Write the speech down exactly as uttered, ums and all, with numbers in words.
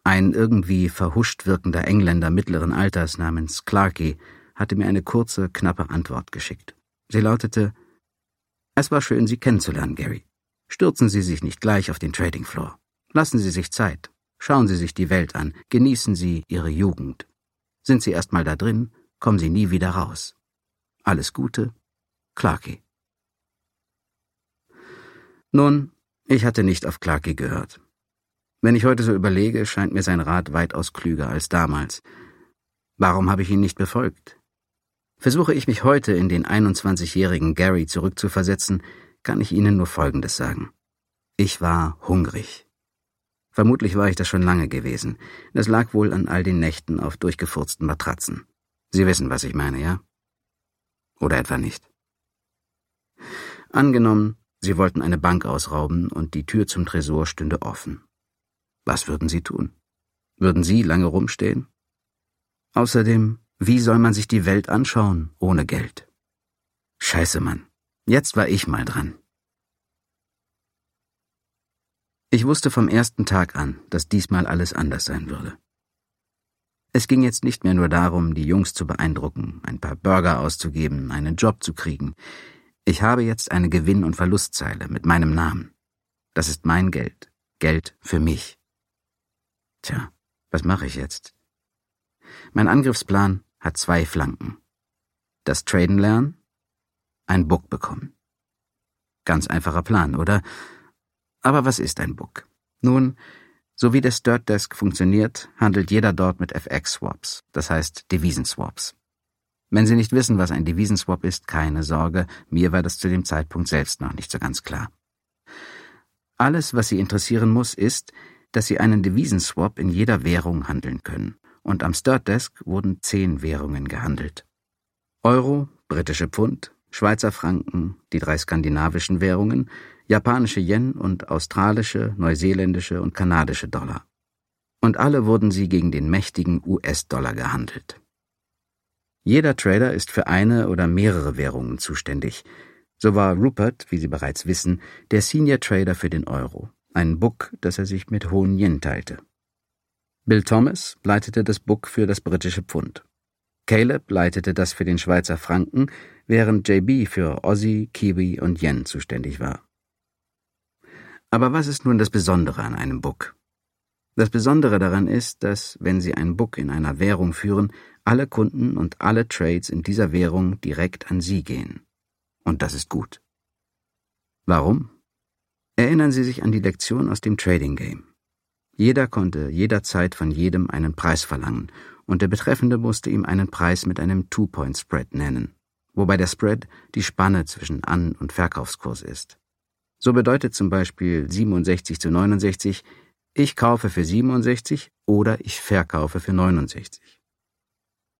Ein irgendwie verhuscht wirkender Engländer mittleren Alters namens Clarkey hatte mir eine kurze, knappe Antwort geschickt. Sie lautete: »Es war schön, Sie kennenzulernen, Gary. Stürzen Sie sich nicht gleich auf den Trading Floor. Lassen Sie sich Zeit. Schauen Sie sich die Welt an. Genießen Sie Ihre Jugend. Sind Sie erst mal da drin, kommen Sie nie wieder raus. Alles Gute, Clarkey.« Nun, ich hatte nicht auf Clarkey gehört. Wenn ich heute so überlege, scheint mir sein Rat weitaus klüger als damals. Warum habe ich ihn nicht befolgt? Versuche ich mich heute in den einundzwanzigjährigen Gary zurückzuversetzen, kann ich Ihnen nur Folgendes sagen. Ich war hungrig. Vermutlich war ich das schon lange gewesen. Das lag wohl an all den Nächten auf durchgefurzten Matratzen. Sie wissen, was ich meine, ja? Oder etwa nicht? Angenommen, Sie wollten eine Bank ausrauben und die Tür zum Tresor stünde offen. Was würden Sie tun? Würden Sie lange rumstehen? Außerdem, wie soll man sich die Welt anschauen ohne Geld? Scheiße, Mann. Jetzt war ich mal dran. Ich wusste vom ersten Tag an, dass diesmal alles anders sein würde. Es ging jetzt nicht mehr nur darum, die Jungs zu beeindrucken, ein paar Burger auszugeben, einen Job zu kriegen. Ich habe jetzt eine Gewinn- und Verlustzeile mit meinem Namen. Das ist mein Geld. Geld für mich. Tja, was mache ich jetzt? Mein Angriffsplan hat zwei Flanken. Das Traden lernen, ein Book bekommen. Ganz einfacher Plan, oder? Aber was ist ein Book? Nun, so wie der Sturt Desk funktioniert, handelt jeder dort mit F X-Swaps, das heißt Devisenswaps. Wenn Sie nicht wissen, was ein Devisenswap ist, keine Sorge, mir war das zu dem Zeitpunkt selbst noch nicht so ganz klar. Alles, was Sie interessieren muss, ist, dass Sie einen Devisenswap in jeder Währung handeln können, und am Sturt Desk wurden zehn Währungen gehandelt. Euro, britische Pfund, Schweizer Franken, die drei skandinavischen Währungen, japanische Yen und australische, neuseeländische und kanadische Dollar. Und alle wurden sie gegen den mächtigen U S-Dollar gehandelt. Jeder Trader ist für eine oder mehrere Währungen zuständig. So war Rupert, wie Sie bereits wissen, der Senior Trader für den Euro, ein Book, das er sich mit hohen Yen teilte. Bill Thomas leitete das Book für das britische Pfund. Caleb leitete das für den Schweizer Franken, während J B für Aussie, Kiwi und Yen zuständig war. Aber was ist nun das Besondere an einem Book? Das Besondere daran ist, dass, wenn Sie ein Book in einer Währung führen, alle Kunden und alle Trades in dieser Währung direkt an Sie gehen. Und das ist gut. Warum? Erinnern Sie sich an die Lektion aus dem Trading Game. Jeder konnte jederzeit von jedem einen Preis verlangen, und der Betreffende musste ihm einen Preis mit einem Two-Point-Spread nennen, wobei der Spread die Spanne zwischen An- und Verkaufskurs ist. So bedeutet zum Beispiel siebenundsechzig zu neunundsechzig, ich kaufe für siebenundsechzig oder ich verkaufe für neunundsechzig.